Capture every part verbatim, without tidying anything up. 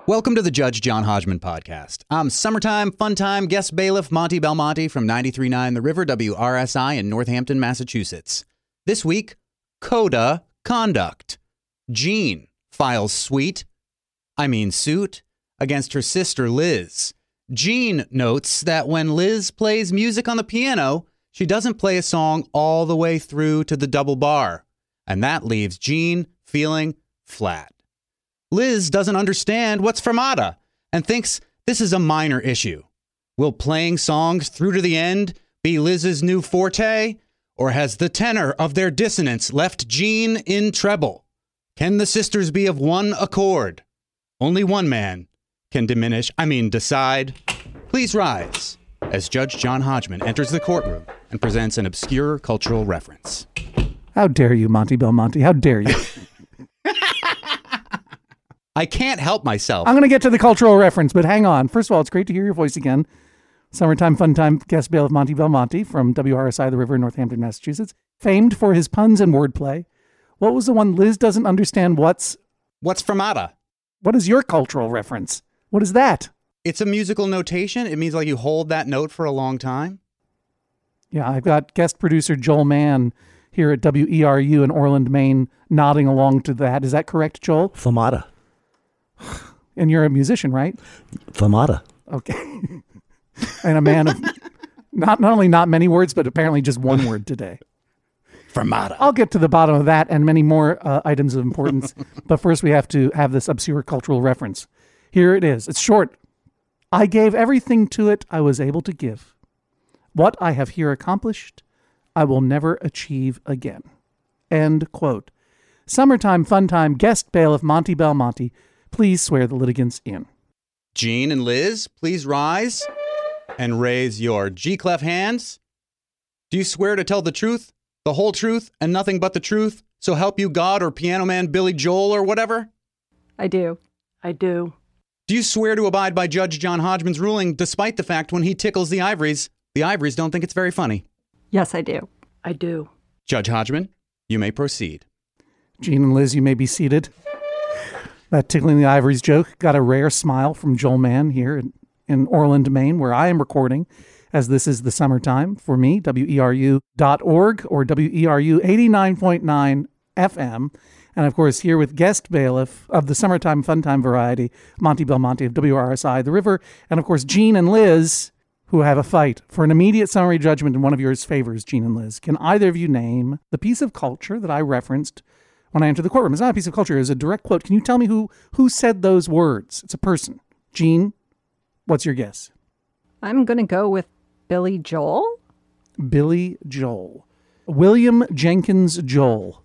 Welcome to the Judge John Hodgman podcast. I'm summertime, fun time guest bailiff Monty Belmonte from ninety-three point nine The River W R S I in Northampton, Massachusetts. This week, CODA conduct. Jean files suit, I mean suit, against her sister Liz. Jean notes that when Liz plays music on the piano, she doesn't play a song all the way through to the double bar, and that leaves Jean feeling flat. Liz doesn't understand what's fermata and thinks this is a minor issue. Will playing songs through to the end be Liz's new forte, or has the tenor of their dissonance left Jean in treble? Can the sisters be of one accord? Only one man can diminish, I mean decide. Please rise as Judge John Hodgman enters the courtroom and presents an obscure cultural reference. How dare you, Monty Belmonte? How dare you? I can't help myself. I'm going to get to the cultural reference, but hang on. First of all, it's great to hear your voice again. Summertime fun time guest bailiff Monty Belmonte from W R S I The River, Northampton, Massachusetts. Famed for his puns and wordplay. What was the one Liz doesn't understand what's... What's fermata? What is your cultural reference? What is that? It's a musical notation. It means like you hold that note for a long time. Yeah, I've got guest producer Joel Mann here at W E R U in Orland, Maine, nodding along to that. Is that correct, Joel? Fermata. And you're a musician, right? Fermata. Okay. And a man of not not only not many words, but apparently just one word today. Fermata. I'll get to the bottom of that and many more uh, items of importance. But first we have to have this obscure cultural reference. Here it is. It's short. I gave everything to it I was able to give. What I have here accomplished, I will never achieve again. End quote. Summertime fun time guest bailiff Monty Belmonte. Please swear the litigants in. Jean and Liz, please rise and raise your G-clef hands. Do you swear to tell the truth, the whole truth, and nothing but the truth, so help you God or Piano Man Billy Joel or whatever? I do. I do. Do you swear to abide by Judge John Hodgman's ruling, despite the fact when he tickles the ivories, the ivories don't think it's very funny? Yes, I do. I do. Judge Hodgman, you may proceed. Jean and Liz, you may be seated. That tickling the ivories joke got a rare smile from Joel Mann here in, in Orland, Maine, where I am recording, as this is the summertime for me, W E R U dot org or W E R U eighty-nine point nine F M. And of course, here with guest bailiff of the summertime fun time variety, Monty Belmonte of W R S I The River, and of course, Jean and Liz, who have a fight for an immediate summary judgment in one of yours favors, Jean and Liz. Can either of you name the piece of culture that I referenced when I entered the courtroom? It's not a piece of culture. It's a direct quote. Can you tell me who who said those words? It's a person. Jean, what's your guess? I'm going to go with Billy Joel. Billy Joel. William Jenkins Joel.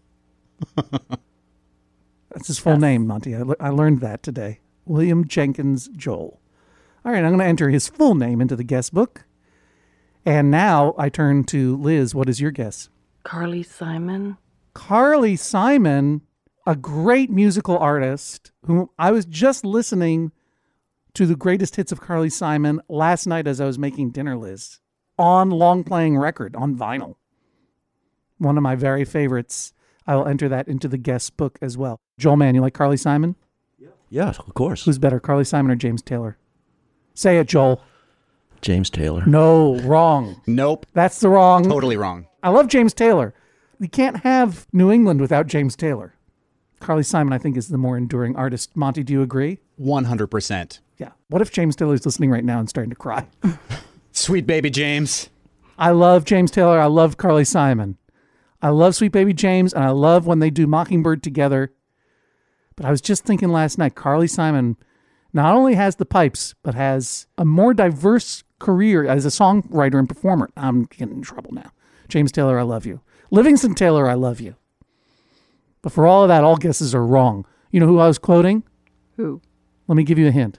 That's his full yes. name, Monty. I, I learned that today. William Jenkins Joel. All right, I'm going to enter his full name into the guest book. And now I turn to Liz. What is your guess? Carly Simon. Carly Simon, a great musical artist whom I was just listening to the greatest hits of Carly Simon last night as I was making dinner, Liz, on long playing record, on vinyl. One of my very favorites. I will enter that into the guest book as well. Joel Mann, you like Carly Simon? Yeah, yeah, of course. Who's better, Carly Simon or James Taylor? Say it, Joel. James Taylor. No, wrong. Nope. That's the wrong. Totally wrong. I love James Taylor. You can't have New England without James Taylor. Carly Simon, I think, is the more enduring artist. Monty, do you agree? one hundred percent. Yeah. What if James Taylor's listening right now and starting to cry? Sweet baby James. I love James Taylor. I love Carly Simon. I love Sweet Baby James, and I love when they do Mockingbird together. But I was just thinking last night, Carly Simon not only has the pipes, but has a more diverse career as a songwriter and performer. I'm getting in trouble now. James Taylor, I love you. Livingston Taylor, I love you. But for all of that, all guesses are wrong. You know who I was quoting? Who? Let me give you a hint.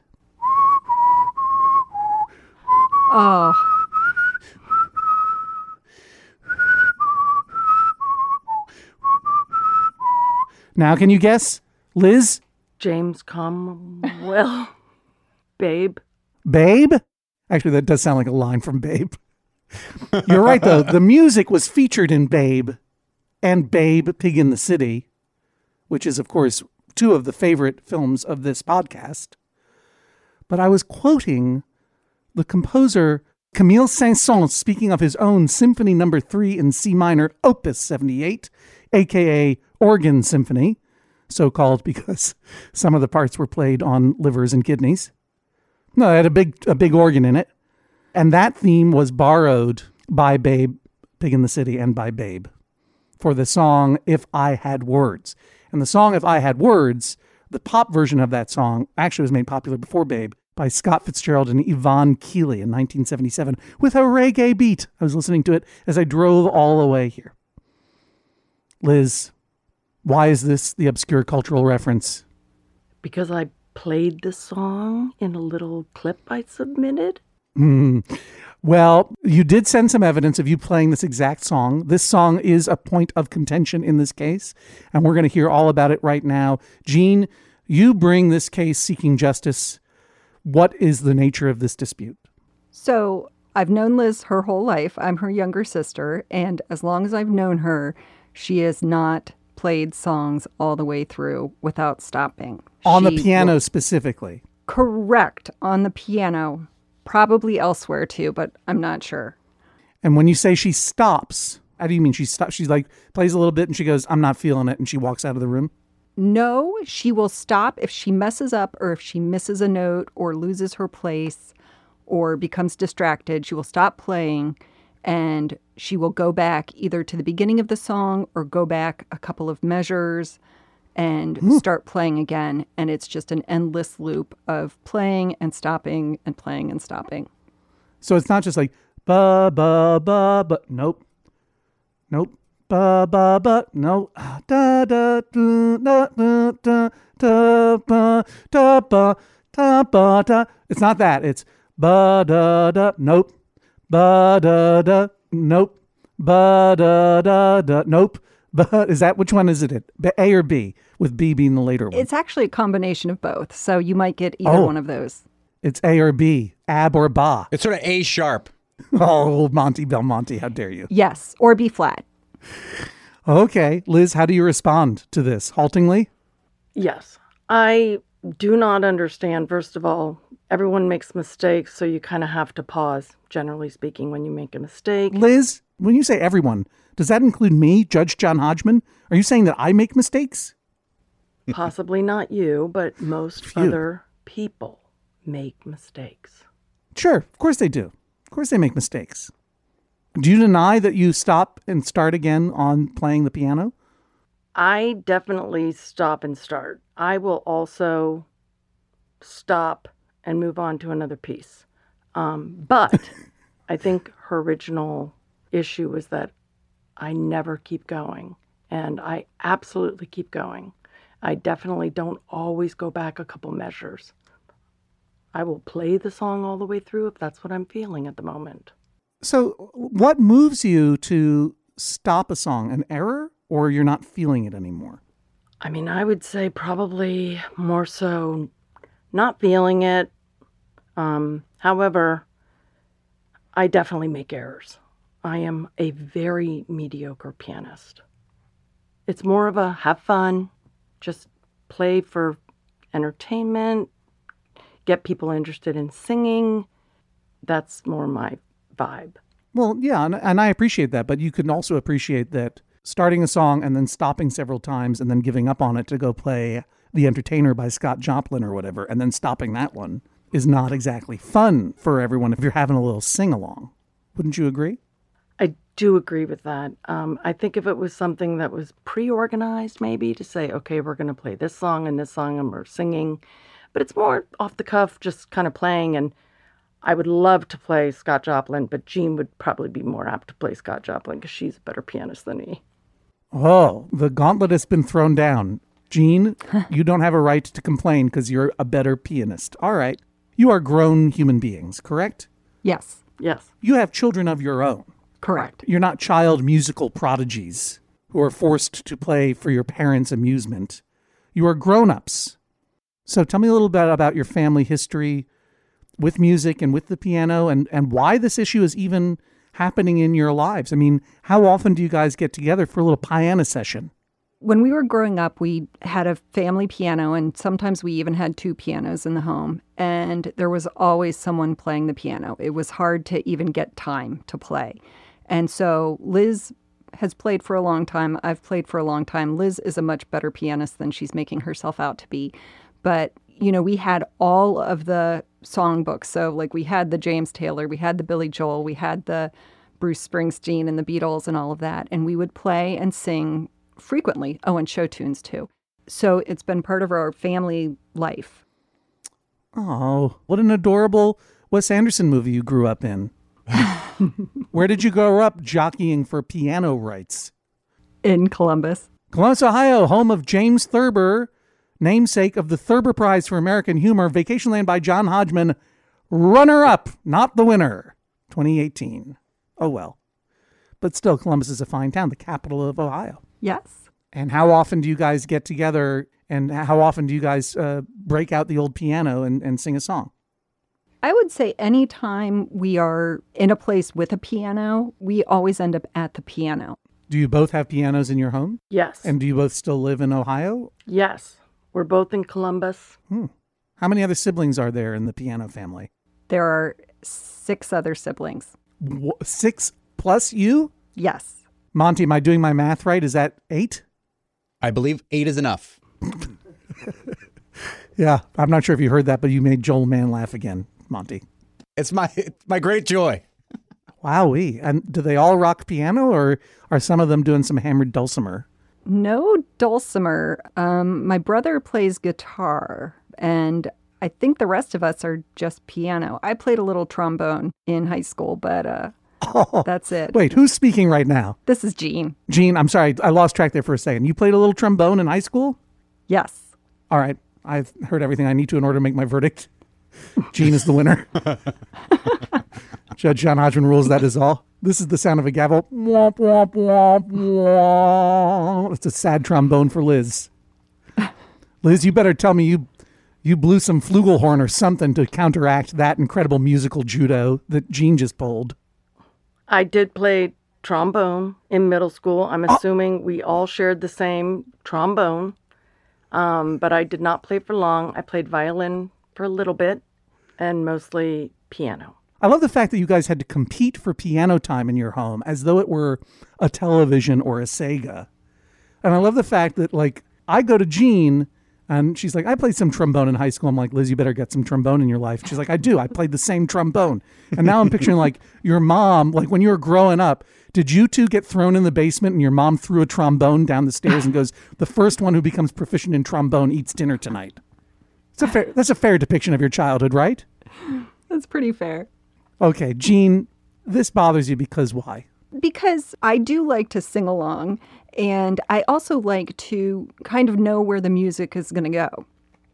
Oh. Now, can you guess? Liz? James Cromwell. Babe. Babe? Actually, that does sound like a line from Babe. You're right, though. The music was featured in Babe and Babe, Pig in the City, which is, of course, two of the favorite films of this podcast. but I was quoting the composer Camille Saint-Saëns speaking of his own Symphony Number Three in C minor, Opus seventy-eight, aka Organ Symphony, so called because some of the parts were played on livers and kidneys. No, it had a big a big organ in it, and that theme was borrowed by Babe, Big in the City, and by Babe for the song If I Had Words. And the song If I Had Words, the pop version of that song, actually was made popular before Babe by Scott Fitzgerald and Yvonne Keeley in nineteen seventy-seven with a reggae beat. I was listening to it as I drove all the way here. Liz, why is this the obscure cultural reference? Because I played the song in a little clip I submitted. Mm. Well, you did send some evidence of you playing this exact song. This song is a point of contention in this case, and we're going to hear all about it right now. Jean, you bring this case seeking justice. What is the nature of this dispute? So I've known Liz her whole life. I'm her younger sister, and as long as I've known her, she has not played songs all the way through without stopping. On She the piano will- specifically? Correct. On the piano. Probably elsewhere too, but I'm not sure. And when you say she stops, how do you mean she stops? She's like, plays a little bit and she goes, I'm not feeling it, and she walks out of the room? No, she will stop if she messes up or if she misses a note or loses her place or becomes distracted. She will stop playing and she will go back either to the beginning of the song or go back a couple of measures and Hmm. start playing again. And it's just an endless loop of playing and stopping and playing and stopping. So it's not just like, ba, ba, ba, ba. Nope. Nope. Ba, ba, ba. No. Da, da, da, da, da, da, da, ba, da, ba, da, ba, da. It's not that. It's ba, da, da. Nope. Ba, da, da. Nope. Ba, da, da, da. Nope. But is that, which one is it? A or B, with B being the later one? It's actually a combination of both. So you might get either Oh. one of those. It's A or B, ab or ba. It's sort of A sharp. Oh, Monty Belmonte, how dare you? Yes, or B flat. Okay, Liz, how do you respond to this? Haltingly? Yes. I do not understand. First of all, everyone makes mistakes, so you kind of have to pause, generally speaking, when you make a mistake. Liz, when you say everyone, does that include me, Judge John Hodgman? Are you saying that I make mistakes? Possibly not you, but most Phew. other people make mistakes. Sure, of course they do. Of course they make mistakes. Do you deny that you stop and start again on playing the piano? I definitely stop and start. I will also stop and move on to another piece. Um, but I think her original issue was that I never keep going, and I absolutely keep going. I definitely don't always go back a couple measures. I will play the song all the way through if that's what I'm feeling at the moment. So what moves you to stop a song? An error, or you're not feeling it anymore? I mean, I would say probably more so not feeling it. Um, however, I definitely make errors. I am a very mediocre pianist. It's more of a have fun, just play for entertainment, get people interested in singing. That's more my vibe. Well, yeah, and, and I appreciate that, but you can also appreciate that starting a song and then stopping several times and then giving up on it to go play The Entertainer by Scott Joplin or whatever, and then stopping that one is not exactly fun for everyone if you're having a little sing-along. Wouldn't you agree? I do agree with that. Um, I think if it was something that was pre-organized, maybe to say, okay, we're going to play this song and this song and we're singing, but it's more off the cuff, just kind of playing. And I would love to play Scott Joplin, but Jean would probably be more apt to play Scott Joplin because she's a better pianist than me. Oh, the gauntlet has been thrown down. Jean, you don't have a right to complain because you're a better pianist. All right. You are grown human beings, correct? Yes, Yes. You have children of your own. correct. You're not child musical prodigies who are forced to play for your parents' amusement. You are grown-ups. So tell me a little bit about your family history with music and with the piano, and, and why this issue is even happening in your lives. I mean, how often do you guys get together for a little piano session? When we were growing up, we had a family piano, and sometimes we even had two pianos in the home. And there was always someone playing the piano. It was hard to even get time to play. And so Liz has played for a long time. I've played for a long time. Liz is a much better pianist than she's making herself out to be. But, you know, we had all of the songbooks. So, like, we had the James Taylor, we had the Billy Joel, we had the Bruce Springsteen and the Beatles and all of that. And we would play and sing frequently. Oh, and show tunes, too. So it's been part of our family life. Oh, what an adorable Wes Anderson movie you grew up in. Where did you grow up jockeying for piano rights? In Columbus. Columbus, Ohio, home of James Thurber, namesake of the Thurber Prize for American Humor, Vacation Land by John Hodgman, runner-up, not the winner, twenty eighteen. Oh, well. But still, Columbus is a fine town, the capital of Ohio. Yes. And how often do you guys get together, and how often do you guys uh, break out the old piano and, and sing a song? I would say anytime we are in a place with a piano, we always end up at the piano. Do you both have pianos in your home? Yes. And do you both still live in Ohio? Yes. We're both in Columbus. Hmm. How many other siblings are there in the piano family? There are six other siblings. Wh- Six plus you? Yes. Monty, am I doing my math right? Is that eight? I believe eight is enough. Yeah, I'm not sure if you heard that, but you made Joel Mann laugh again, Monty. It's my it's my great joy. Wowee. And do they all rock piano, or are some of them doing some hammered dulcimer? No dulcimer. Um, my brother plays guitar, and I think the rest of us are just piano. I played a little trombone in high school, but uh, Oh, that's it. wait, who's speaking right now? This is Jean. Jean, I'm sorry, I lost track there for a second. You played a little trombone in high school? Yes. All right, I've heard everything I need to in order to make my verdict. Jean is the winner. Judge John Hodgman rules, that is all. This is the sound of a gavel. Womp, womp, womp, womp. It's a sad trombone for Liz. Liz, you better tell me you you blew some flugelhorn or something to counteract that incredible musical judo that Jean just pulled. I did play trombone in middle school. I'm assuming we all shared the same trombone, um, but I did not play for long. I played violin for a little bit and mostly piano. I love the fact that you guys had to compete for piano time in your home as though it were a television or a Sega. And I love the fact that, like, I go to Jean and she's like, I played some trombone in high school. I'm like, Liz, you better get some trombone in your life. She's like, I do. I played the same trombone. And now I'm picturing, like, your mom, like when you were growing up, did you two get thrown in the basement and your mom threw a trombone down the stairs and goes, the first one who becomes proficient in trombone eats dinner tonight? It's a fair, that's a fair depiction of your childhood, right? That's pretty fair. Okay, Jean, this bothers you because why? Because I do like to sing along, and I also like to kind of know where the music is going to go.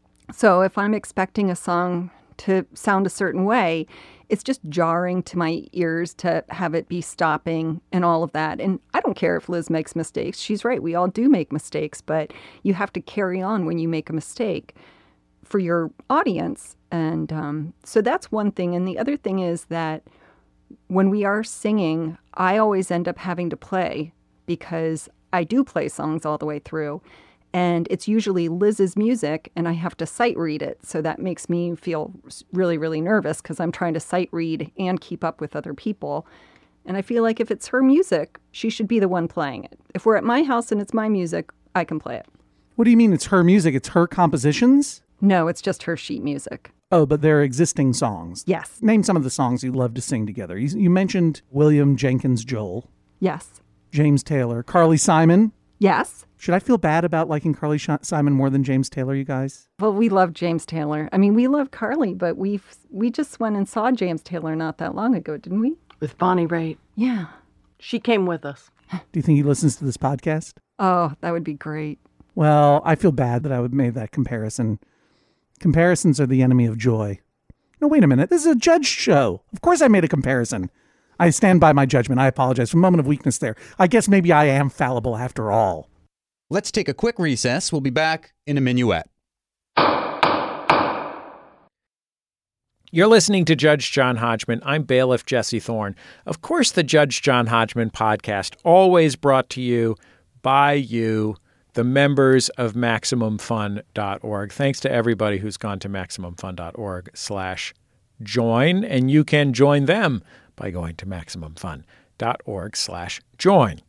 So if I'm expecting a song to sound a certain way, it's just jarring to my ears to have it be stopping and all of that. And I don't care if Liz makes mistakes. She's right. We all do make mistakes, but you have to carry on when you make a mistake for your audience. And um, so that's one thing. And the other thing is that when we are singing, I always end up having to play because I do play songs all the way through. And it's usually Liz's music, and I have to sight read it. So that makes me feel really, really nervous because I'm trying to sight read and keep up with other people. And I feel like if it's her music, she should be the one playing it. If we're at my house and it's my music, I can play it. What do you mean it's her music? It's her compositions? No, it's just her sheet music. Oh, but they're existing songs. Yes. Name some of the songs you love to sing together. You, you mentioned William Jenkins Joel, Yes. James Taylor, Carly Simon. Yes. Should I feel bad about liking Carly Sh- Simon more than James Taylor, you guys? Well, we love James Taylor. I mean, we love Carly, but we we just went and saw James Taylor not that long ago, didn't we? With Bonnie Raitt. Yeah. She came with us. Do you think he listens to this podcast? Oh, that would be great. Well, I feel bad that I would make that comparison. Comparisons are the enemy of joy. No, wait a minute. This is a judge show. Of course I made a comparison. I stand by my judgment. I apologize for a moment of weakness there. I guess maybe I am fallible after all. Let's take a quick recess. We'll be back in a minuet. You're listening to Judge John Hodgman. I'm bailiff Jesse Thorne. Of course, the Judge John Hodgman podcast, always brought to you by you the members of Maximum Fun dot org. Thanks to everybody who's gone to Maximum Fun dot org slash join, and you can join them by going to Maximum Fun dot org slash join.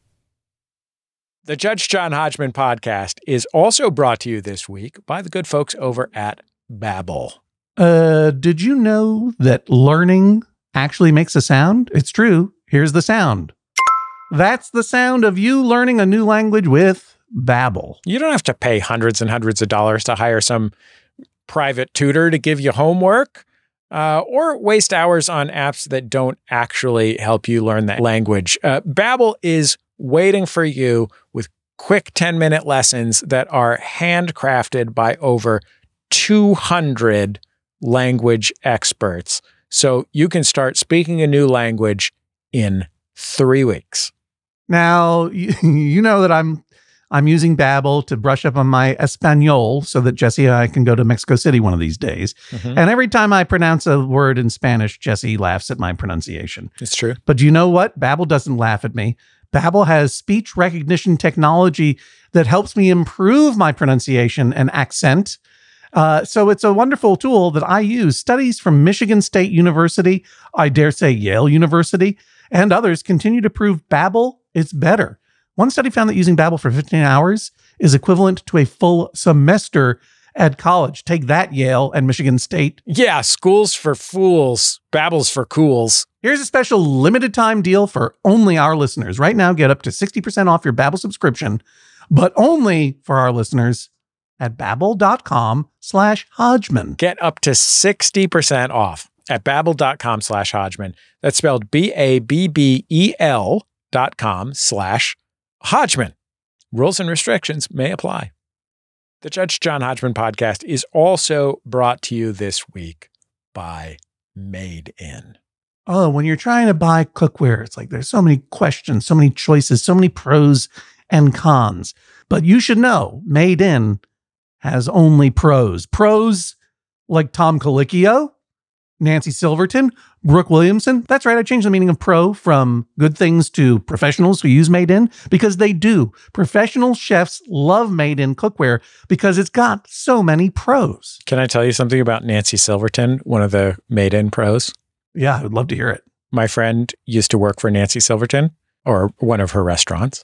The Judge John Hodgman podcast is also brought to you this week by the good folks over at Babbel. Uh, did you know that learning actually makes a sound? It's true. Here's the sound. That's the sound of you learning a new language with Babbel. You don't have to pay hundreds and hundreds of dollars to hire some private tutor to give you homework, uh, or waste hours on apps that don't actually help you learn that language. Uh, Babbel is waiting for you with quick ten-minute lessons that are handcrafted by over two hundred language experts. So you can start speaking a new language in three weeks. Now, you, you know that I'm I'm using Babbel to brush up on my Espanol so that Jesse and I can go to Mexico City one of these days. Mm-hmm. And every time I pronounce a word in Spanish, Jesse laughs at my pronunciation. It's true. But do you know what? Babbel doesn't laugh at me. Babbel has speech recognition technology that helps me improve my pronunciation and accent. Uh, so it's a wonderful tool that I use. Studies from Michigan State University, I dare say Yale University, and others continue to prove Babbel is better. One study found that using Babbel for fifteen hours is equivalent to a full semester at college. Take that, Yale and Michigan State. Yeah, schools for fools, Babbel's for cools. Here's a special limited time deal for only our listeners. Right now, get up to sixty percent off your Babbel subscription, but only for our listeners at babbel.com slash Hodgman. Get up to sixty percent off at babbel.com slash Hodgman. That's spelled B A B B E L dot com slash Hodgman. Rules and restrictions may apply. The Judge John Hodgman podcast is also brought to you this week by Made In. Oh, when you're trying to buy cookware, it's like there's so many questions, so many choices, so many pros and cons. But you should know Made In has only pros. Pros like Tom Colicchio, Nancy Silverton, Brooke Williamson. That's right. I changed the meaning of pro from good things to professionals who use Made In, because they do. Professional chefs love Made In cookware because it's got so many pros. Can I tell you something about Nancy Silverton, one of the Made In pros? Yeah, I would love to hear it. My friend used to work for Nancy Silverton, or one of her restaurants.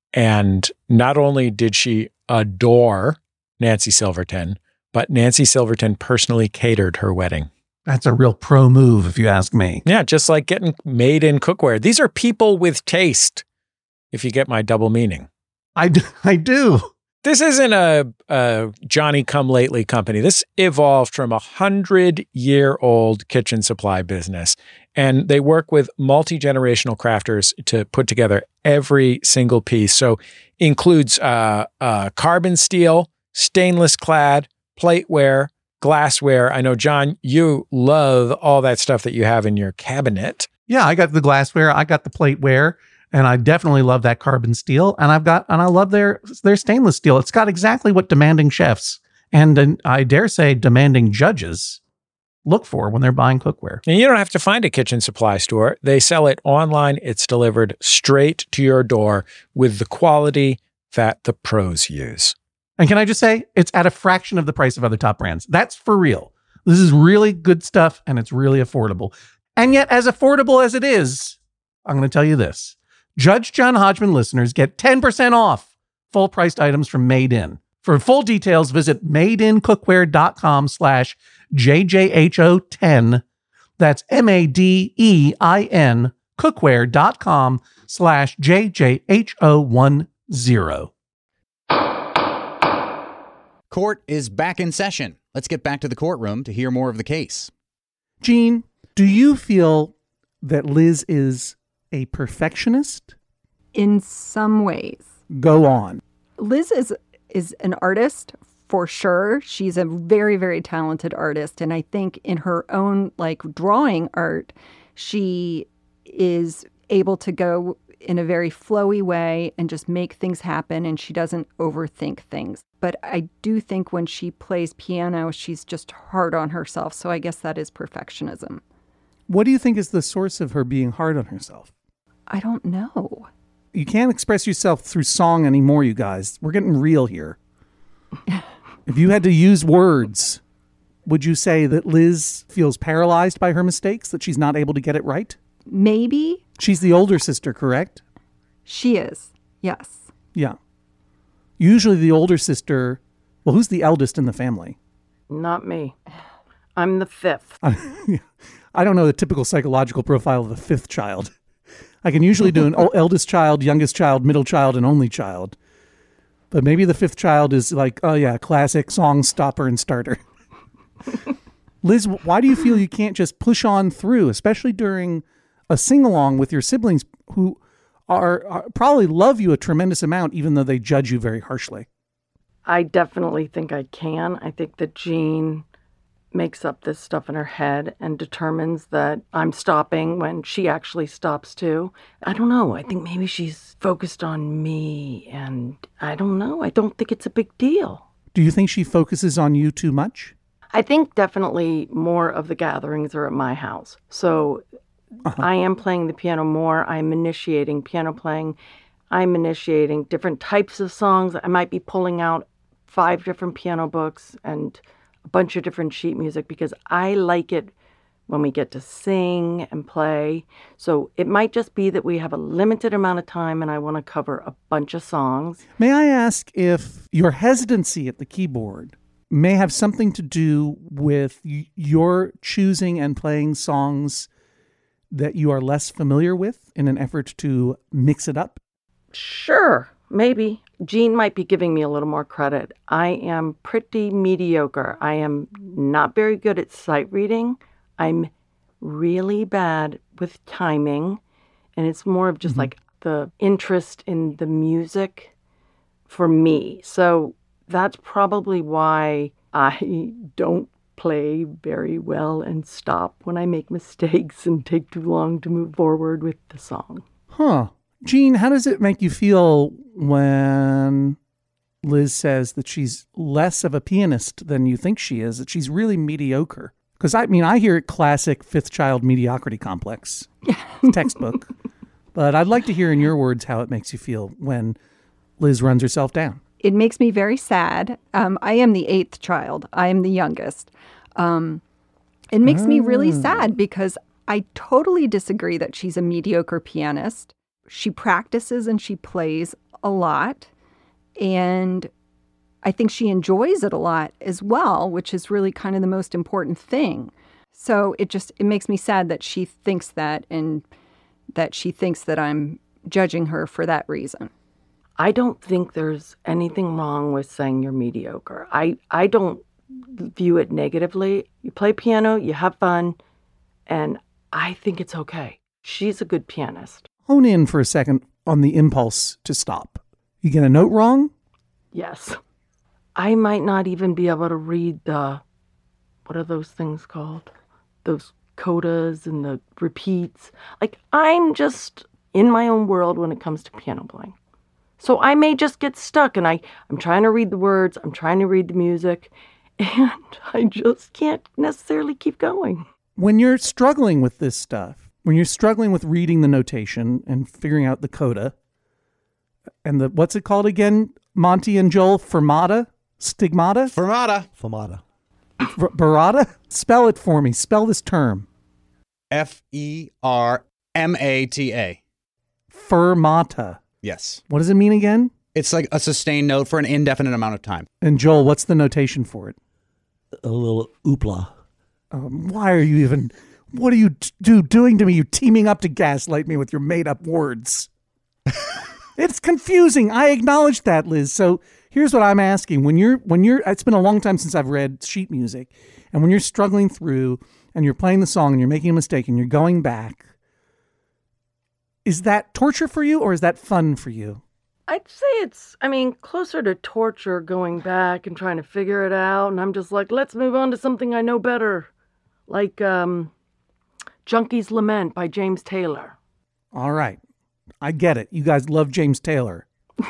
And not only did she adore Nancy Silverton, but Nancy Silverton personally catered her wedding. That's a real pro move, if you ask me. Yeah, just like getting Made In cookware. These are people with taste, if you get my double meaning. I do. I do. This isn't a, a Johnny-come-lately company. This evolved from a hundred-year-old kitchen supply business, and they work with multi-generational crafters to put together every single piece. So includes uh, uh, carbon steel, stainless clad, plateware, glassware. I know, John, you love all that stuff that you have in your cabinet. Yeah, I got the glassware, I got the plateware, and I definitely love that carbon steel. And I've got, and I love their their stainless steel. It's got exactly what demanding chefs and, and I dare say demanding judges look for when they're buying cookware. And you don't have to find a kitchen supply store. They sell it online. It's delivered straight to your door with the quality that the pros use. And can I just say, it's at a fraction of the price of other top brands. That's for real. This is really good stuff, and it's really affordable. And yet, as affordable as it is, I'm going to tell you this. Judge John Hodgman listeners get ten percent off full-priced items from Made In. For full details, visit madeincookware.com slash JJHO10. That's M-A-D-E-I-N cookware.com slash JJHO10. Court is back in session. Let's get back to the courtroom to hear more of the case. Gene, do you feel that Liz is a perfectionist? In some ways. Go on. Liz is is an artist for sure. She's a very, very talented artist. And I think in her own like drawing art, she is able to go in a very flowy way and just make things happen. And she doesn't overthink things. But I do think when she plays piano, she's just hard on herself. So I guess that is perfectionism. What do you think is the source of her being hard on herself? I don't know. you can't express yourself through song anymore, you guys. We're getting real here. If you had to use words, would you say that Liz feels paralyzed by her mistakes, that she's not able to get it right? Maybe. She's the older sister, correct? She is. Yes. Yeah. Usually the older sister, well, who's the eldest in the family? Not me. I'm the fifth. I don't know the typical psychological profile of the fifth child. I can usually do an eldest child, youngest child, middle child, and only child. But maybe the fifth child is like, oh yeah, classic song stopper and starter. Liz, why do you feel you can't just push on through, especially during a sing-along with your siblings who are, are probably love you a tremendous amount, even though they judge you very harshly? I definitely think I can. I think that Jean makes up this stuff in her head and determines that I'm stopping when she actually stops too. I don't know. I think maybe she's focused on me, and I don't know. I don't think it's a big deal. Do you think she focuses on you too much? I think definitely more of the gatherings are at my house. So uh-huh. I am playing the piano more. I'm initiating piano playing. I'm initiating different types of songs. I might be pulling out five different piano books and a bunch of different sheet music because I like it when we get to sing and play. So it might just be that we have a limited amount of time and I want to cover a bunch of songs. May I ask if your hesitancy at the keyboard may have something to do with y- your choosing and playing songs that you are less familiar with in an effort to mix it up? Sure, maybe. Jean might be giving me a little more credit. I am pretty mediocre. I am not very good at sight reading. I'm really bad with timing. And it's more of just mm-hmm. like the interest in the music for me. So that's probably why I don't play very well and stop when I make mistakes and take too long to move forward with the song. Huh. Jean, how does it make you feel when Liz says that she's less of a pianist than you think she is, that she's really mediocre? Because, I mean, I hear it classic fifth child mediocrity complex textbook. But I'd like to hear in your words how it makes you feel when Liz runs herself down. It makes me very sad. Um, I am the eighth child. I am the youngest. Um, it makes oh. me really sad because I totally disagree that she's a mediocre pianist. She practices and she plays a lot, and I think she enjoys it a lot as well, which is really kind of the most important thing. So it just, it makes me sad that she thinks that and that she thinks that I'm judging her for that reason. I don't think there's anything wrong with saying you're mediocre. I, I don't view it negatively. You play piano, you have fun, and I think it's okay. She's a good pianist. Hone in for a second on the impulse to stop. You get a note wrong? Yes. I might not even be able to read the, what are those things called? Those codas and the repeats. Like, I'm just in my own world when it comes to piano playing. So I may just get stuck and I, I'm trying to read the words, I'm trying to read the music, and I just can't necessarily keep going. When you're struggling with this stuff, when you're struggling with reading the notation and figuring out the coda, and the, what's it called again, Monty and Joel? Fermata? Stigmata? Fermata. Fermata. F- Barada? Spell it for me. Spell this term. F E R M A T A. Fermata. Yes. What does it mean again? It's like a sustained note for an indefinite amount of time. And Joel, what's the notation for it? A little oopla. Um, why are you even... What are you t- do, doing to me? You teaming up to gaslight me with your made-up words. It's confusing. I acknowledge that, Liz. So here's what I'm asking. When you're, when you're, it's been a long time since I've read sheet music. And when you're struggling through and you're playing the song and you're making a mistake and you're going back, is that torture for you or is that fun for you? I'd say it's, I mean, closer to torture going back and trying to figure it out. And I'm just like, let's move on to something I know better. Like, um... Junkie's Lament by James Taylor. All right. I get it. You guys love James Taylor.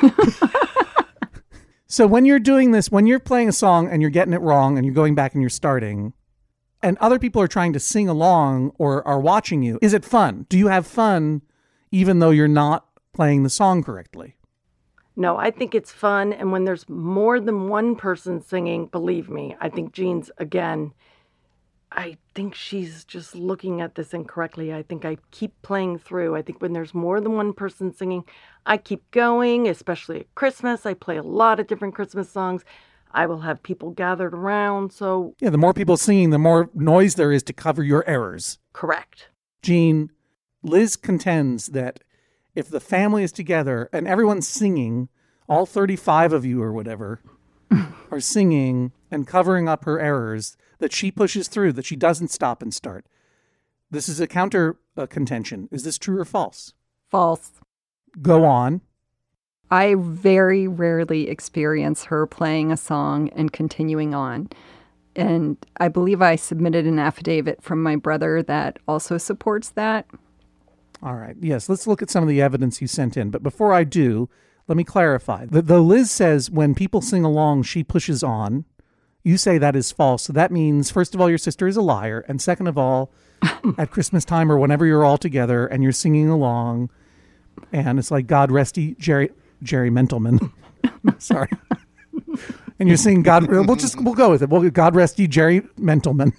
So when you're doing this, when you're playing a song and you're getting it wrong and you're going back and you're starting and other people are trying to sing along or are watching you, is it fun? Do you have fun even though you're not playing the song correctly. No, I think it's fun. And when there's more than one person singing, believe me, I think Jean's, again, I think she's just looking at this incorrectly. I think I keep playing through. I think when there's more than one person singing, I keep going, especially at Christmas. I play a lot of different Christmas songs. I will have people gathered around. So, Yeah, the more people singing, the more noise there is to cover your errors. correct. Jean, Liz contends that if the family is together and everyone's singing, all thirty-five of you or whatever are singing and covering up her errors, that she pushes through, that she doesn't stop and start. This is a counter uh, contention. Is this true or false? False. Go on. I very rarely experience her playing a song and continuing on. And I believe I submitted an affidavit from my brother that also supports that. All right. Yes, let's look at some of the evidence you sent in. But before I do, let me clarify. The, though Liz says when people sing along, she pushes on, you say that is false. So that means, first of all, your sister is a liar. And second of all, at Christmas time or whenever you're all together and you're singing along, and it's like God rest ye, Jerry, Jerry Mentelman. Sorry. And you're singing God, we'll just, we'll go with it. We'll, God rest ye, Jerry Mentelman.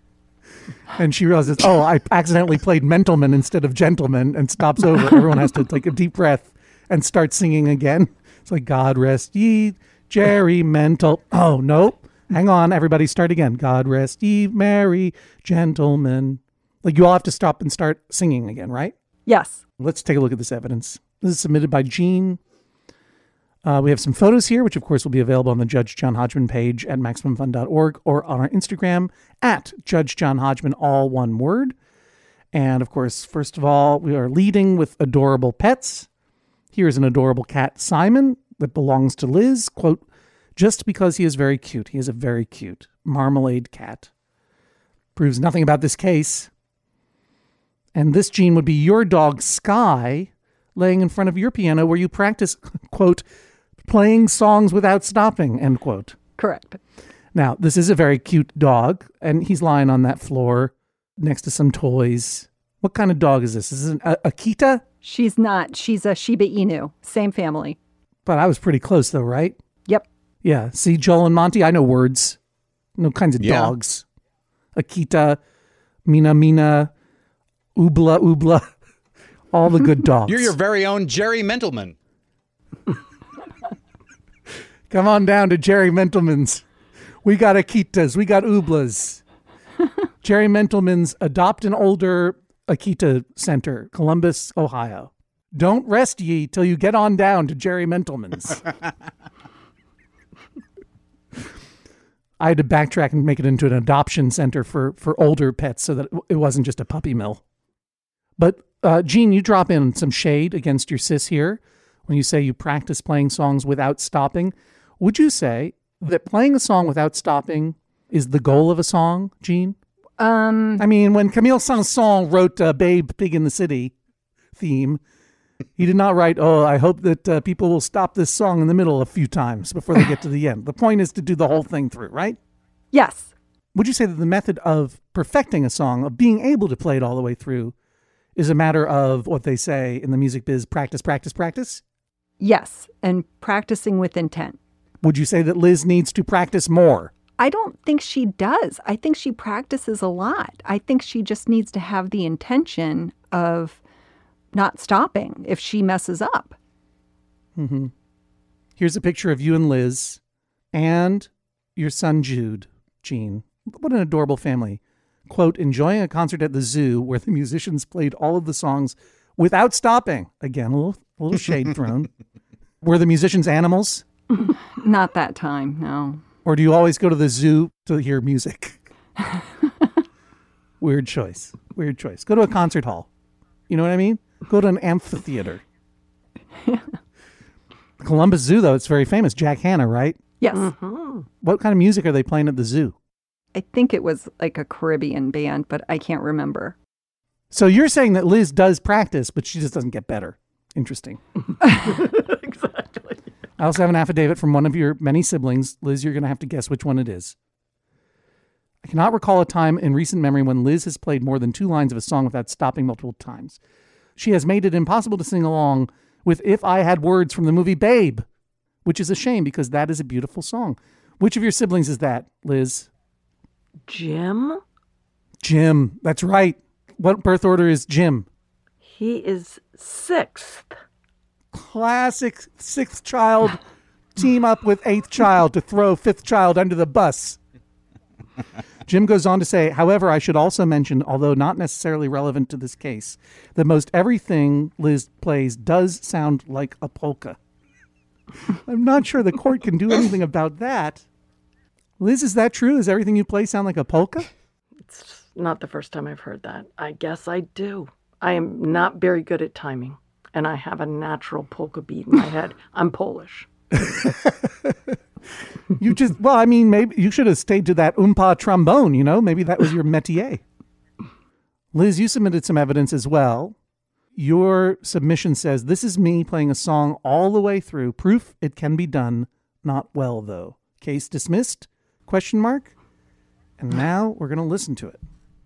And she realizes, oh, I accidentally played Mentelman instead of gentleman, and stops over. Everyone has to take a deep breath and start singing again. It's like, God rest ye, Jerry Mental. Oh, nope. Hang on, everybody, start again. God rest ye, merry gentlemen. Like, you all have to stop and start singing again, right? Yes. Let's take a look at this evidence. This is submitted by Jean. Uh, we have some photos here, which of course will be available on the Judge John Hodgman page at maximum fun dot org or on our Instagram at Judge John Hodgman, all one word. And of course, first of all, we are leading with adorable pets. Here's an adorable cat, Simon, that belongs to Liz. Quote, just because he is very cute. He is a very cute marmalade cat. Proves nothing about this case. And this, Jean, would be your dog, Sky, laying in front of your piano where you practice, quote, playing songs without stopping, end quote. Correct. Now, this is a very cute dog, and he's lying on that floor next to some toys. What kind of dog is this? Is this an a- Akita? She's not. She's a Shiba Inu. Same family. But I was pretty close, though, right? Yep. Yeah. See, Joel and Monty, I know words. No kinds of Yeah. dogs. Akita, Mina Mina, Oobla Oobla. All the good dogs. You're your very own Jerry Mentelman. Come on down to Jerry Mentelman's. We got Akitas. We got Ooblas. Jerry Mentelman's Adopt an Older Akita Center, Columbus, Ohio. Don't rest ye till you get on down to Jerry Mentelman's. I had to backtrack and make it into an adoption center for, for older pets so that it wasn't just a puppy mill. But, uh, Jean, you drop in some shade against your sis here when you say you practice playing songs without stopping. Would you say that playing a song without stopping is the goal of a song, Jean? Um, I mean, when Camille Saint-Saëns wrote uh, Babe, Pig in the City theme, he did not write, oh, I hope that uh, people will stop this song in the middle a few times before they get to the end. The point is to do the whole thing through, right? yes. Would you say that the method of perfecting a song, of being able to play it all the way through, is a matter of what they say in the music biz, practice, practice, practice? Yes. And practicing with intent. Would you say that Liz needs to practice more? I don't think she does. I think she practices a lot. I think she just needs to have the intention of not stopping if she messes up. Mm-hmm. Here's a picture of you and Liz and your son Jude, Jean. What an adorable family. Quote, enjoying a concert at the zoo where the musicians played all of the songs without stopping. Again, a little, a little shade thrown. Were the musicians animals? Not that time, no. Or do you always go to the zoo to hear music? Weird choice. Weird choice. Go to a concert hall. You know what I mean? Go to an amphitheater. Columbus Zoo, though, it's very famous. Jack Hanna, right? Yes. Mm-hmm. What kind of music are they playing at the zoo? I think it was like a Caribbean band, but I can't remember. So you're saying that Liz does practice, but she just doesn't get better. Interesting. Exactly. I also have an affidavit from one of your many siblings. Liz, you're going to have to guess which one it is. I cannot recall a time in recent memory when Liz has played more than two lines of a song without stopping multiple times. She has made it impossible to sing along with If I Had Words from the movie Babe, which is a shame because that is a beautiful song. Which of your siblings is that, Liz? Jim? Jim. That's right. What birth order is Jim? He is sixth. Classic sixth child team up with eighth child to throw fifth child under the bus. Jim goes on to say, however, I should also mention, although not necessarily relevant to this case, that most everything Liz plays does sound like a polka. I'm not sure the court can do anything about that. Liz, is that true? Does everything you play sound like a polka? It's not the first time I've heard that. I guess I do. I am not very good at timing, and I have a natural polka beat in my head. I'm Polish. You just, well, I mean, maybe you should have stayed to that oompa trombone, you know? Maybe that was your métier. Liz, you submitted some evidence as well. Your submission says, this is me playing a song all the way through. Proof it can be done. Not well, though. Case dismissed? Question mark. And now we're going to listen to it.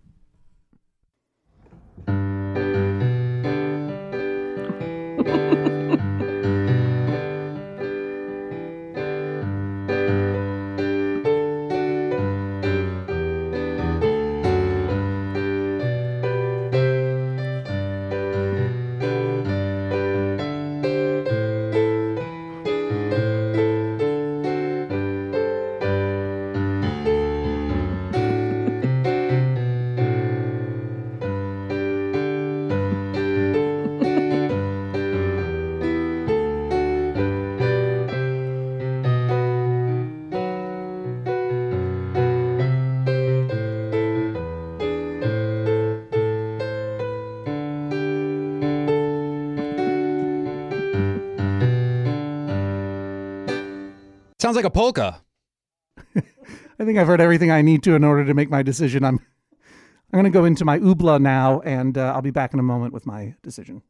Sounds like a polka. I think I've heard everything I need to in order to make my decision. I'm I'm going to go into my oobla now, and uh, I'll be back in a moment with my decision.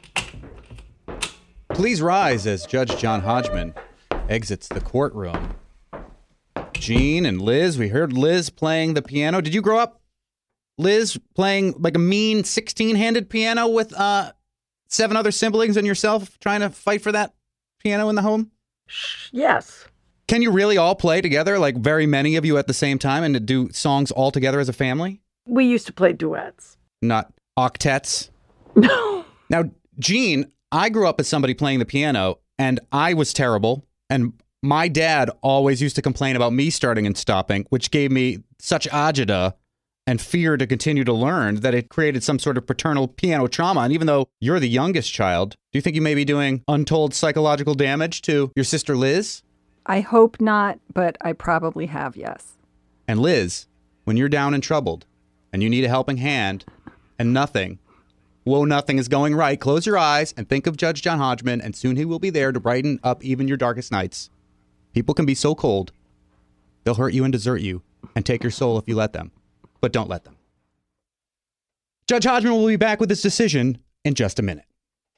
Please rise as Judge John Hodgman exits the courtroom. Gene and Liz, we heard Liz playing the piano. Did you grow up, Liz, playing like a mean sixteen-handed piano with uh, seven other siblings and yourself trying to fight for that piano in the home? Yes. Can you really all play together, like very many of you at the same time, and to do songs all together as a family? We used to play duets. Not octets? No. Now, Gene, I grew up as somebody playing the piano, and I was terrible. And my dad always used to complain about me starting and stopping, which gave me such agita and fear to continue to learn that it created some sort of paternal piano trauma. And even though you're the youngest child, do you think you may be doing untold psychological damage to your sister Liz? I hope not, but I probably have, yes. And Liz, when you're down and troubled and you need a helping hand and nothing, whoa, nothing is going right, close your eyes and think of Judge John Hodgman, and soon he will be there to brighten up even your darkest nights. People can be so cold. They'll hurt you and desert you and take your soul if you let them. But don't let them. Judge Hodgman will be back with his decision in just a minute.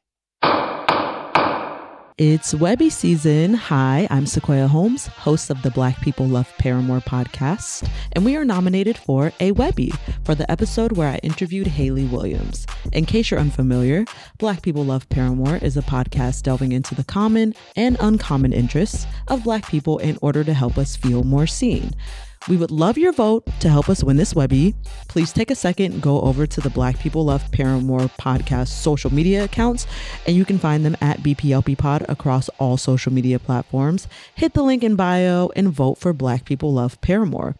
It's Webby season. Hi, I'm Sequoia Holmes, host of the Black People Love Paramore podcast, and we are nominated for a Webby for the episode where I interviewed Hayley Williams. In case you're unfamiliar, Black People Love Paramore is a podcast delving into the common and uncommon interests of Black people in order to help us feel more seen. We would love your vote to help us win this Webby. Please take a second, go over to the Black People Love Paramore podcast social media accounts, and you can find them at B P L P Pod across all social media platforms. Hit the link in bio and vote for Black People Love Paramore.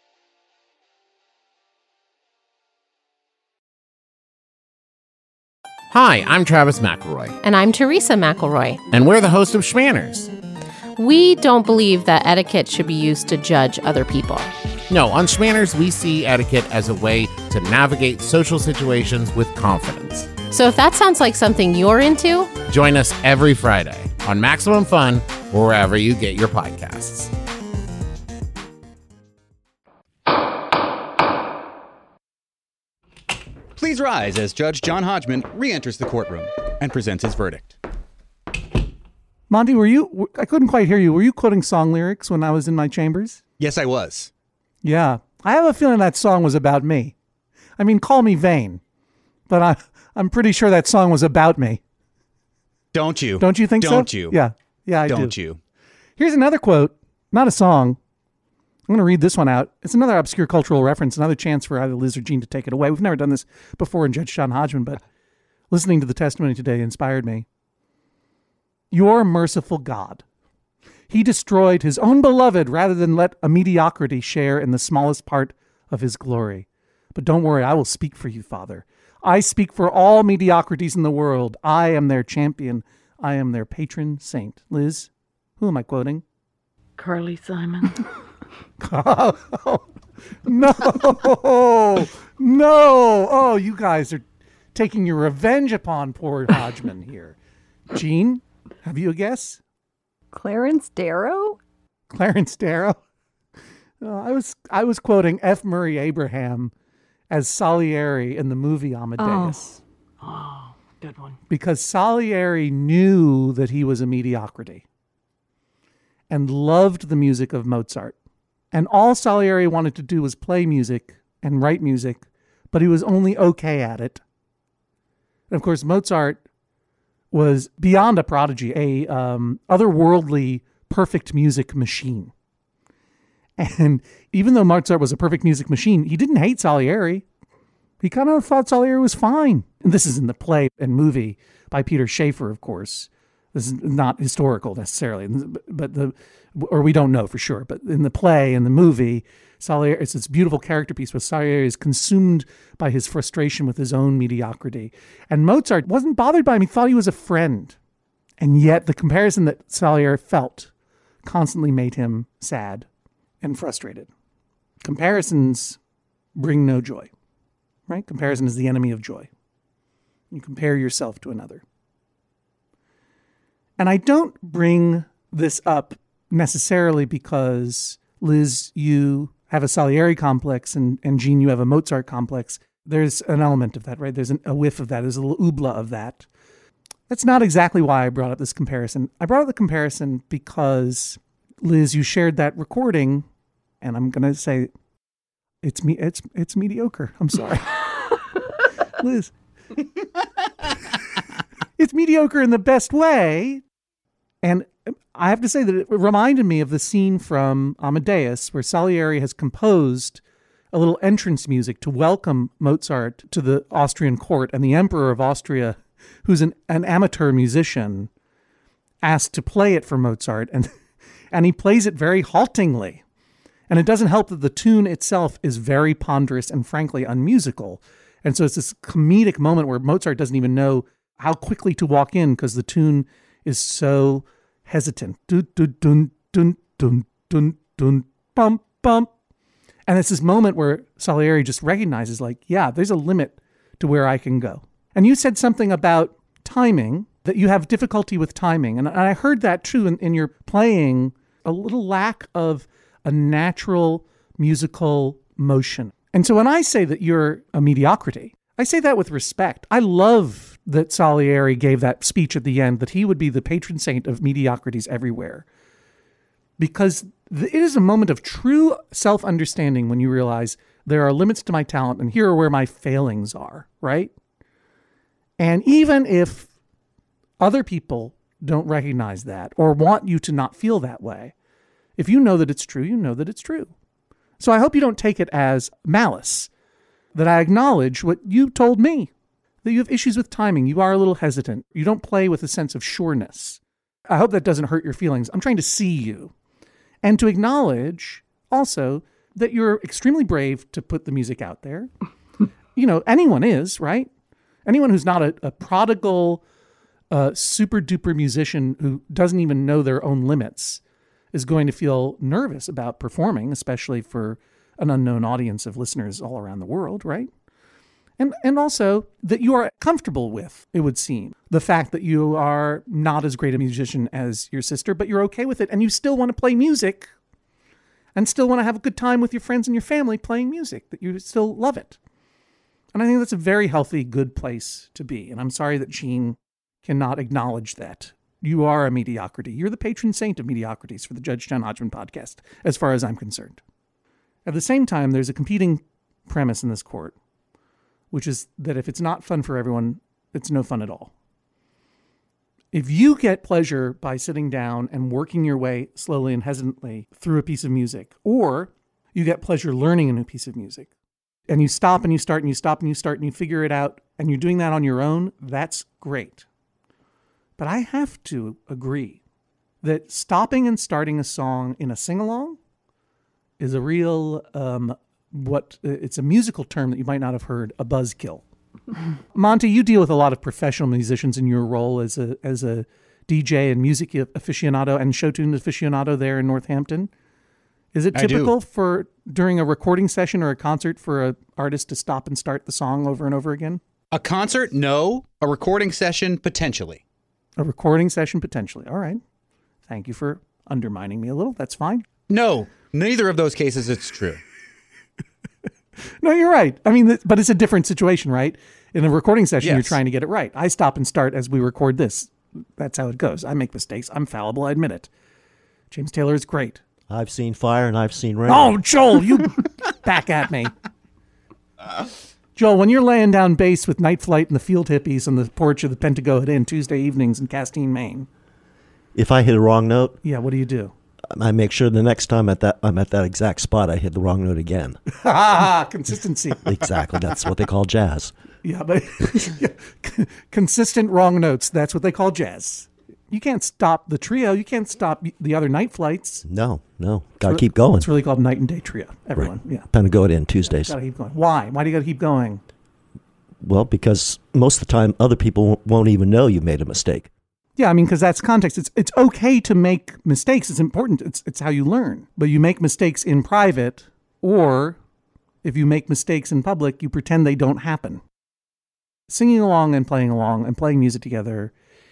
Hi, I'm Travis McElroy. And I'm Teresa McElroy. And we're the host of Schmanners. We don't believe that etiquette should be used to judge other people. No, on Schmanners, we see etiquette as a way to navigate social situations with confidence. So if that sounds like something you're into, join us every Friday on Maximum Fun or wherever you get your podcasts. Please rise as Judge John Hodgman re-enters the courtroom and presents his verdict. Monty, were you, I couldn't quite hear you. Were you quoting song lyrics when I was in my chambers? Yes, I was. Yeah. I have a feeling that song was about me. I mean, call me vain, but I, I'm pretty sure that song was about me. Don't you? Don't you think so? Don't you? Yeah. Yeah, I do. Don't you? Here's another quote, not a song. I'm going to read this one out. It's another obscure cultural reference, another chance for either Liz or Gene to take it away. We've never done this before in Judge John Hodgman, but listening to the testimony today inspired me. Your merciful God. He destroyed his own beloved rather than let a mediocrity share in the smallest part of his glory. But don't worry, I will speak for you, Father. I speak for all mediocrities in the world. I am their champion. I am their patron saint. Liz, who am I quoting? Carly Simon. Oh, no, no. Oh, you guys are taking your revenge upon poor Hodgman here. Gene, have you a guess? Clarence Darrow? Clarence Darrow? Uh, I was I was quoting F. Murray Abraham as Salieri in the movie Amadeus. Oh, oh good one. Because Salieri knew that he was a mediocrity and loved the music of Mozart. And all Salieri wanted to do was play music and write music, but he was only okay at it. And of course, Mozart was beyond a prodigy, a um, otherworldly, perfect music machine. And even though Mozart was a perfect music machine, he didn't hate Salieri. He kind of thought Salieri was fine. And this is in the play and movie by Peter Shaffer, of course. This is not historical necessarily, but the or we don't know for sure. But in the play and the movie, Salieri, it's this beautiful character piece where Salieri is consumed by his frustration with his own mediocrity. And Mozart wasn't bothered by him. He thought he was a friend. And yet the comparison that Salieri felt constantly made him sad and frustrated. Comparisons bring no joy, right? Comparison is the enemy of joy. You compare yourself to another. And I don't bring this up necessarily because, Liz, you have a Salieri complex and, and Gene, you have a Mozart complex. There's an element of that, right? There's an, a whiff of that. There's a little oobla of that. That's not exactly why I brought up this comparison. I brought up the comparison because, Liz, you shared that recording, and I'm going to say it's me. It's it's mediocre. I'm sorry. Liz. It's mediocre in the best way. And I have to say that it reminded me of the scene from Amadeus where Salieri has composed a little entrance music to welcome Mozart to the Austrian court, and the Emperor of Austria, who's an, an amateur musician, asked to play it for Mozart, and and he plays it very haltingly. And it doesn't help that the tune itself is very ponderous and frankly unmusical. And so it's this comedic moment where Mozart doesn't even know how quickly to walk in because the tune is so hesitant. Dun, dun, dun, dun, dun, dun, dun, bum, bum. And it's this moment where Salieri just recognizes, like, yeah, there's a limit to where I can go. And you said something about timing, that you have difficulty with timing. And I heard that too in, in your playing, a little lack of a natural musical motion. And so when I say that you're a mediocrity, I say that with respect. I love that Salieri gave that speech at the end, that he would be the patron saint of mediocrities everywhere. Because it is a moment of true self-understanding when you realize there are limits to my talent and here are where my failings are, right? And even if other people don't recognize that or want you to not feel that way, if you know that it's true, you know that it's true. So I hope you don't take it as malice, that I acknowledge what you told me, that you have issues with timing. You are a little hesitant. You don't play with a sense of sureness. I hope that doesn't hurt your feelings. I'm trying to see you. And to acknowledge also that you're extremely brave to put the music out there. You know, anyone is, right? Anyone who's not a, a prodigal, uh, super duper musician who doesn't even know their own limits is going to feel nervous about performing, especially for an unknown audience of listeners all around the world, right? And and also that you are comfortable with, it would seem, the fact that you are not as great a musician as your sister, but you're okay with it, and you still want to play music and still want to have a good time with your friends and your family playing music, that you still love it. And I think that's a very healthy, good place to be. And I'm sorry that Gene cannot acknowledge that. You are a mediocrity. You're the patron saint of mediocrities for the Judge John Hodgman podcast, as far as I'm concerned. At the same time, there's a competing premise in this court, which is that if it's not fun for everyone, it's no fun at all. If you get pleasure by sitting down and working your way slowly and hesitantly through a piece of music, or you get pleasure learning a new piece of music, and you stop and you start and you stop and you start and you figure it out, and you're doing that on your own, that's great. But I have to agree that stopping and starting a song in a sing-along is a real, um, what it's a musical term that you might not have heard, a buzzkill. Monty, you deal with a lot of professional musicians in your role as a as a D J and music aficionado and show tune aficionado there in Northampton. Is it typical for during a recording session or a concert for an artist to stop and start the song over and over again? A concert? No. A recording session? Potentially. A recording session? Potentially. All right. Thank you for undermining me a little. That's fine. No, neither of those cases it's true. No, you're right. I mean, but it's a different situation, right? In a recording session, Yes. You're trying to get it right. I stop and start as we record this. That's how it goes. I make mistakes. I'm fallible. I admit it. James Taylor is great. I've seen fire and I've seen rain. Oh, Joel, you back at me. Joel, when you're laying down bass with Night Flight and the Field Hippies on the porch of the Pentagoet Inn Tuesday evenings in Castine, Maine. If I hit a wrong note, Yeah, what do you do? I make sure the next time at that I'm at that exact spot, I hit the wrong note again. Ah, consistency. Exactly. That's what they call jazz. Yeah, but yeah. Consistent wrong notes. That's what they call jazz. You can't stop the trio. You can't stop the other night flights. No, no. Got to It's keep going. It's really called Night and Day Trio. Everyone, Right. yeah. Pentagoet Inn Tuesdays. Got to keep going. Why? Why do you got to keep going? Well, because most of the time, other people won't- won't even know you made a mistake. Yeah, I mean, because that's context. It's it's okay to make mistakes. It's important. It's it's how you learn. But you make mistakes in private, or if you make mistakes in public, you pretend they don't happen. Singing along and playing along and playing music together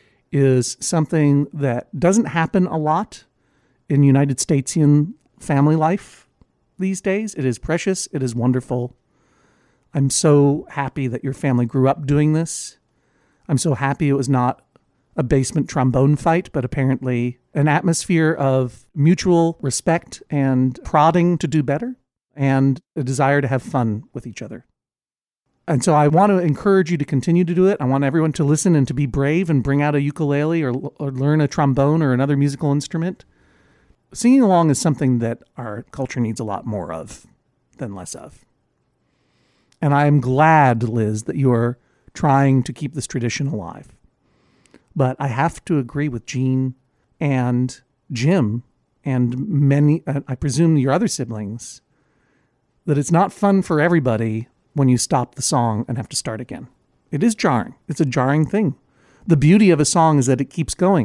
is something that doesn't happen a lot in United Statesian family life these days. It is precious. It is wonderful. I'm so happy that your family grew up doing this. I'm so happy it was not a basement trombone fight, but apparently an atmosphere of mutual respect and prodding to do better and a desire to have fun with each other. And so I want to encourage you to continue to do it. I want everyone to listen and to be brave and bring out a ukulele or, or learn a trombone or another musical instrument. Singing along is something that our culture needs a lot more of than less of. And I am glad, Liz, that you are trying to keep this tradition alive. But I have to agree with Gene and Jim and many, uh, I presume your other siblings, that it's not fun for everybody when you stop the song and have to start again. It is jarring. It's a jarring thing. The beauty of a song is that it keeps going.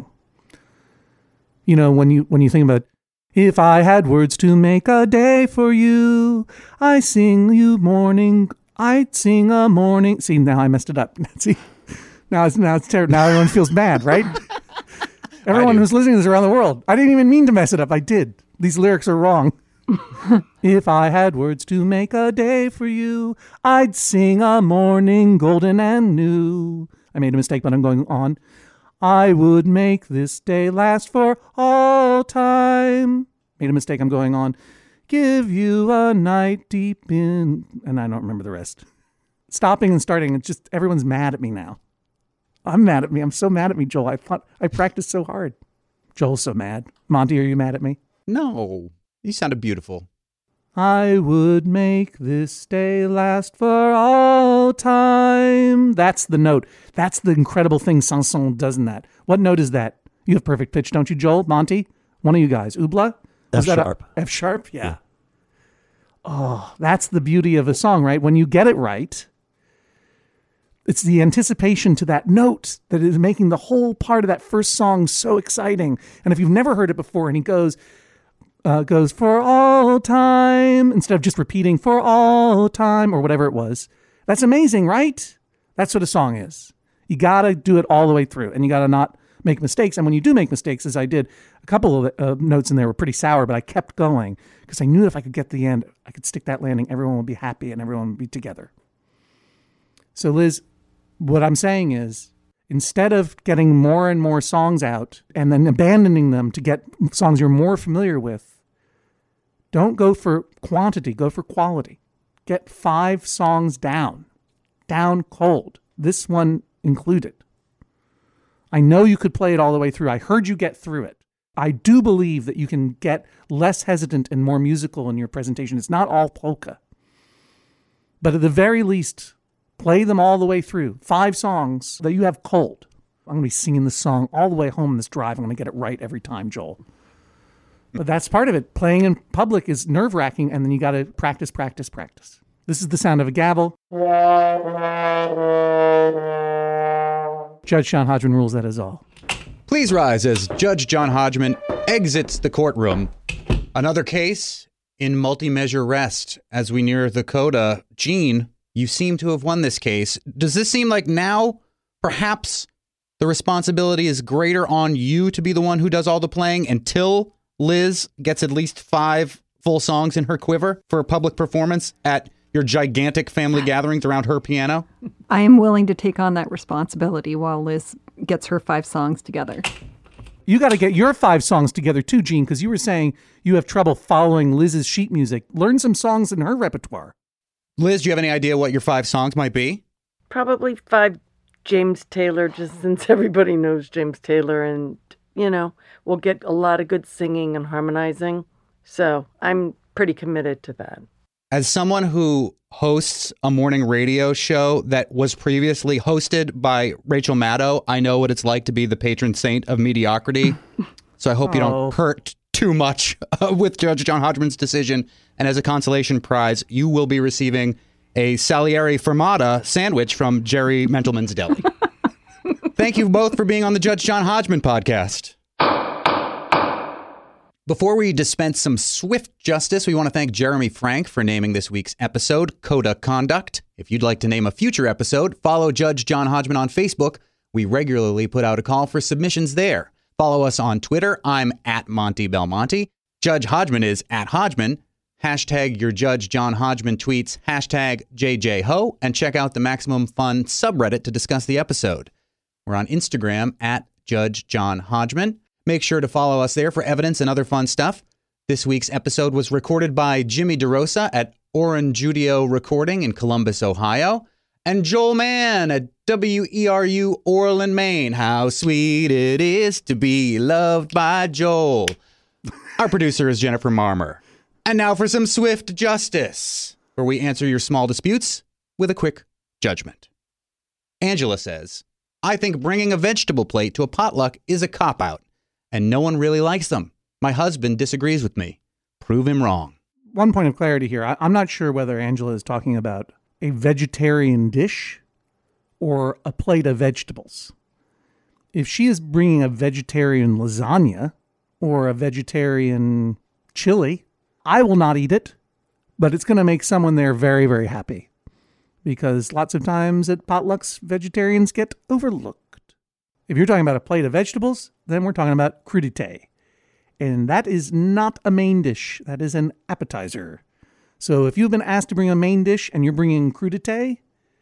You know, when you when you think about, if I had words to make a day for you, I sing you morning, I'd sing a morning. See, now I messed it up. See? Now it's now it's terrible. Now everyone feels bad, right? Everyone who's listening to this around the world. I didn't even mean to mess it up. I did. These lyrics are wrong. If I had words to make a day for you, I'd sing a morning golden and new. I made a mistake, but I'm going on. I would make this day last for all time. Made a mistake. I'm going on. Give you a night deep in, and I don't remember the rest. Stopping and starting. It's just everyone's mad at me now. I'm mad at me. I'm so mad at me, Joel. I thought I practiced so hard. Joel's so mad. Monty, are you mad at me? No, you sounded beautiful. I would make this day last for all time. That's the note. That's the incredible thing Sanson does in that. What note is that? You have perfect pitch, don't you, Joel? Monty? One of you guys. Oobla? F Is that a- sharp. F sharp? Yeah. Yeah. Oh, that's the beauty of a song, right? When you get it right, it's the anticipation to that note that is making the whole part of that first song so exciting. And if you've never heard it before, and he goes, uh, goes for all time, instead of just repeating for all time or whatever it was, that's amazing, right? That's what a song is. You got to do it all the way through, and you got to not make mistakes. And when you do make mistakes, as I did, a couple of uh, notes in there were pretty sour, but I kept going because I knew if I could get to the end, I could stick that landing, everyone would be happy and everyone would be together. So Liz, what I'm saying is, instead of getting more and more songs out and then abandoning them to get songs you're more familiar with, don't go for quantity, go for quality. Get five songs down, down cold, this one included. I know you could play it all the way through. I heard you get through it. I do believe that you can get less hesitant and more musical in your presentation. It's not all polka. But at the very least, play them all the way through. Five songs that you have cold. I'm going to be singing this song all the way home this drive. I'm going to get it right every time, Joel. But that's part of it. Playing in public is nerve-wracking, and then you got to practice, practice, practice. This is the sound of a gavel. Judge John Hodgman rules that is all. Please rise as Judge John Hodgman exits the courtroom. Another case in multi-measure rest as we near the coda. Gene, you seem to have won this case. Does this seem like now perhaps the responsibility is greater on you to be the one who does all the playing until Liz gets at least five full songs in her quiver for a public performance at your gigantic family gatherings around her piano? I am willing to take on that responsibility while Liz gets her five songs together. You got to get your five songs together too, Gene, because you were saying you have trouble following Liz's sheet music. Learn some songs in her repertoire. Liz, do you have any idea what your five songs might be? Probably five James Taylor, just since everybody knows James Taylor, and, you know, we'll get a lot of good singing and harmonizing. So I'm pretty committed to that. As someone who hosts a morning radio show that was previously hosted by Rachel Maddow, I know what it's like to be the patron saint of mediocrity. So I hope you don't hurt too much uh, with Judge John Hodgman's decision. And as a consolation prize, you will be receiving a Salieri Fermata sandwich from Jerry Mentelman's Deli. Thank you both for being on the Judge John Hodgman podcast. Before we dispense some swift justice, we want to thank Jeremy Frank for naming this week's episode Coda Conduct. If you'd like to name a future episode, follow Judge John Hodgman on Facebook. We regularly put out a call for submissions there. Follow us on Twitter. I'm at Monty Belmonte. Judge Hodgman is at Hodgman. Hashtag your Judge John Hodgman tweets, hashtag J J Ho, and check out the Maximum Fun subreddit to discuss the episode. We're on Instagram at Judge John Hodgman. Make sure to follow us there for evidence and other fun stuff. This week's episode was recorded by Jimmy DeRosa at Oranjudio Recording in Columbus, Ohio, and Joel Mann at W E R U Orland, Maine. How sweet it is to be loved by Joel. Our producer is Jennifer Marmer. And now for some swift justice, where we answer your small disputes with a quick judgment. Angela says, I think bringing a vegetable plate to a potluck is a cop-out. And no one really likes them. My husband disagrees with me. Prove him wrong. One point of clarity here. I, I'm not sure whether Angela is talking about a vegetarian dish or a plate of vegetables. If she is bringing a vegetarian lasagna or a vegetarian chili, I will not eat it, but it's going to make someone there very, very happy. Because lots of times at potlucks, vegetarians get overlooked. If you're talking about a plate of vegetables, then we're talking about crudité. And that is not a main dish. That is an appetizer. So if you've been asked to bring a main dish and you're bringing crudité,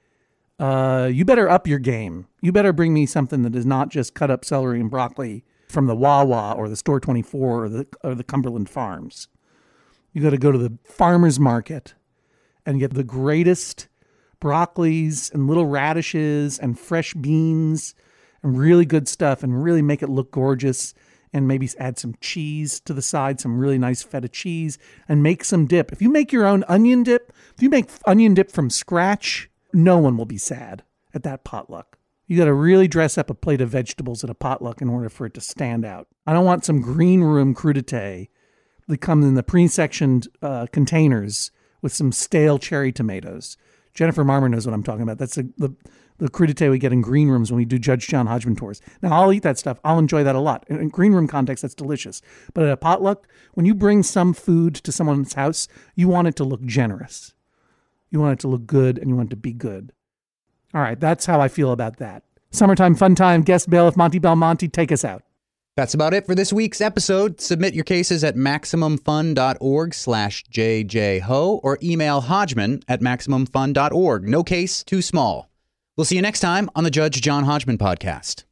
uh, you better up your game. You better bring me something that is not just cut up celery and broccoli from the Wawa or the Store twenty-four or the, or the Cumberland Farms. You got to go to the farmer's market and get the greatest broccolis and little radishes and fresh beans and really good stuff and really make it look gorgeous, and maybe add some cheese to the side, some really nice feta cheese, and make some dip. If you make your own onion dip, if you make onion dip from scratch, no one will be sad at that potluck. You got to really dress up a plate of vegetables at a potluck in order for it to stand out. I don't want some green room crudité that comes in the pre-sectioned uh, containers with some stale cherry tomatoes. Jennifer Marmer knows what I'm talking about. That's the, the, the crudité we get in green rooms when we do Judge John Hodgman tours. Now, I'll eat that stuff. I'll enjoy that a lot. In, in green room context, that's delicious. But at a potluck, when you bring some food to someone's house, you want it to look generous. You want it to look good, and you want it to be good. All right, that's how I feel about that. Summertime fun time. Guest bailiff Monty Belmonte, take us out. That's about it for this week's episode. Submit your cases at MaximumFun.org slash JJHo or email Hodgman at MaximumFun dot org. No case too small. We'll see you next time on the Judge John Hodgman podcast.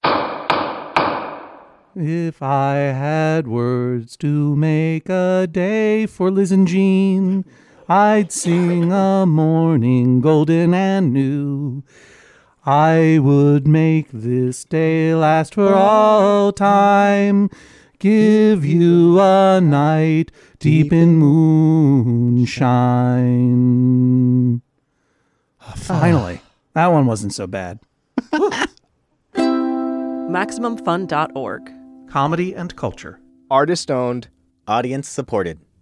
If I had words to make a day for Liz and Jean, I'd sing a morning golden and new. I would make this day last for all time. Give you a night deep in moonshine. Oh, finally. That one wasn't so bad. Maximum Fun dot org. Comedy and culture. Artist owned. Audience supported.